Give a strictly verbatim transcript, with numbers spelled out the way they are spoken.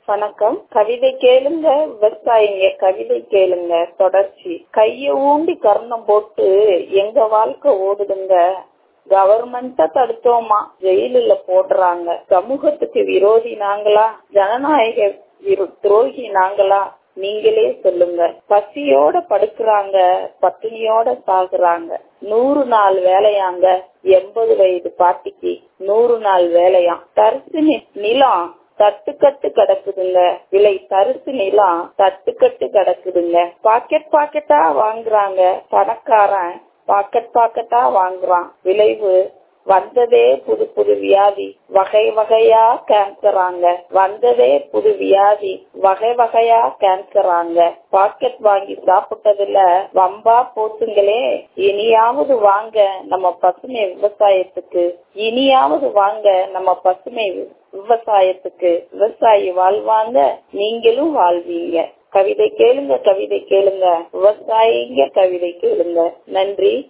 வணக்கம். கவிதை கேளுங்க விவசாயிங்க, கவிதை கேளுங்க தொடர்ச்சி. கைய ஊண்டி கர்ணம் போட்டு எங்க வாழ்க்கை ஓடுதுங்க. கவர்மெண்ட்ட தடுத்தோமா, ஜெயிலுல போடுறாங்க. சமூகத்துக்கு விரோதி நாங்களா, ஜனநாயக விரோ- துரோகி நாங்களா? நீங்களே சொல்லுங்க. பசியோட படுக்கிறாங்க, பட்டினியோட சாகுறாங்க. நூறு நாள் வேலையாங்க, எண்பது வயது பாட்டிக்கு நூறு நாள் வேலையாம். தரிசு நி- நிலம் தட்டுக்கட்டு கிடக்குதுங்க. விலை தரிசு நிலம் தட்டுக்கட்டு கிடக்குதுங்க. பாக்கெட் பாக்கெட்டா வாங்குறாங்க, பணக்காரன் பாக்கெட் பாக்கெட்டா வாங்குறான். விளைவு வந்ததே புது புது வியாதி, வகை வகையா கேன்சராங்க. வந்ததே புது வியாதி, வகை வகையா கேன்சராங்க. பாக்கெட் வாங்கி சாப்பிட்டதுல வம்பா போச்சுங்களே. இனியாவது வாங்க நம்ம பசுமை விவசாயத்துக்கு, இனியாவது வாங்க நம்ம பசுமை விவசாயத்துக்கு. விவசாயி வாழ்வாங்க, நீங்களும் வாழ்வீங்க. கவிதை கேளுங்க, கவிதை கேளுங்க விவசாயிங்க, கவிதை கேளுங்க. நன்றி.